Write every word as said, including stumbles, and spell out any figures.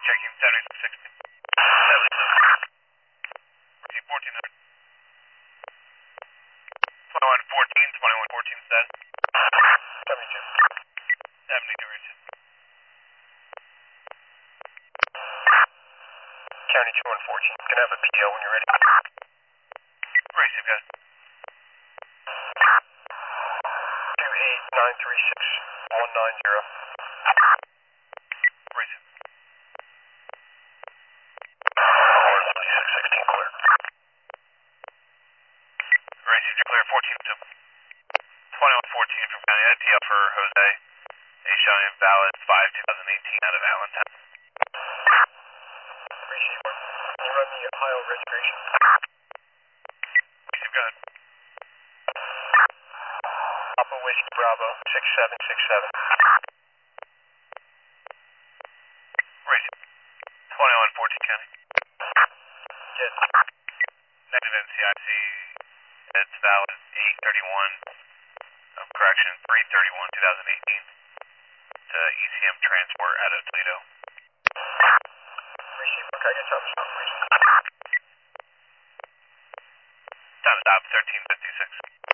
checking seventy-six sixty. Receive fourteen hundred. twenty-one fourteen, twenty-one fourteen status. seventy-two. seventy-two receive. County two one fourteen. Can I have a P O when you're ready? Receive, guys. two eight nine three six one nine zero. Receive. six sixteen clear. Receive, you're clear, fourteen two. twenty-one fourteen from County I T L for Jose. A showing valid five twenty eighteen out of Allentown. Receiver. Can you run the Ohio registration? Receive, go ahead. Papa Whiskey Bravo six seven six seven. Receive. twenty-one fourteen County. Yes. Negative N C I C. It's valid eight thirty-one. Oh, correction, three thirty-one twenty eighteen. To E C M transport out of Toledo. Receiver. Can I get time to stop, please? Time to stop, thirteen fifty-six.